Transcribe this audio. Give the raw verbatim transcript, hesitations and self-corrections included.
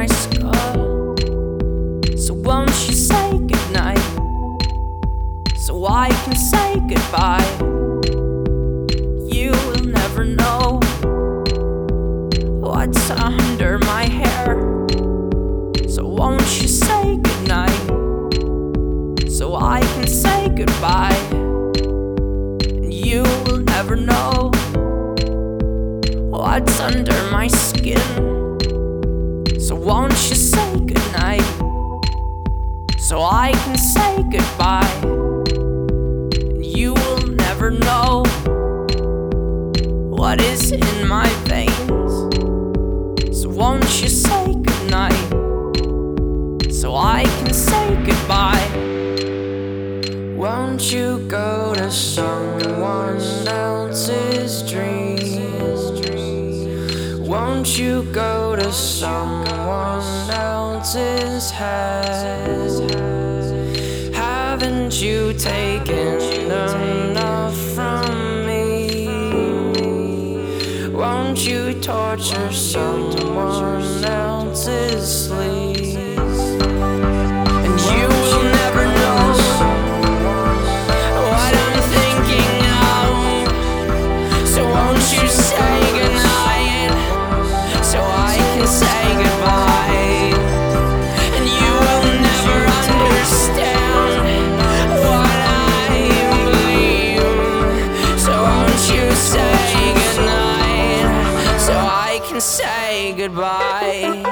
my skull. So won't you say goodnight, so I can say goodbye? You will never know what's under my hair. So won't you say goodnight, so I can say goodbye? And you will never know what's under my skin. So won't you say goodnight, so I can say goodbye? And you will never know what is in my veins. So won't you say goodnight, so I can say goodbye? Won't you go to someone else's dreams? Won't you go to someone else's head? Haven't you taken enough from me? Won't you torture someone else's sleep? And you will never know what I'm thinking of. So won't you say goodnight, so I can say goodbye? And you will never understand what I believe. So won't you say goodnight, so I can say goodbye?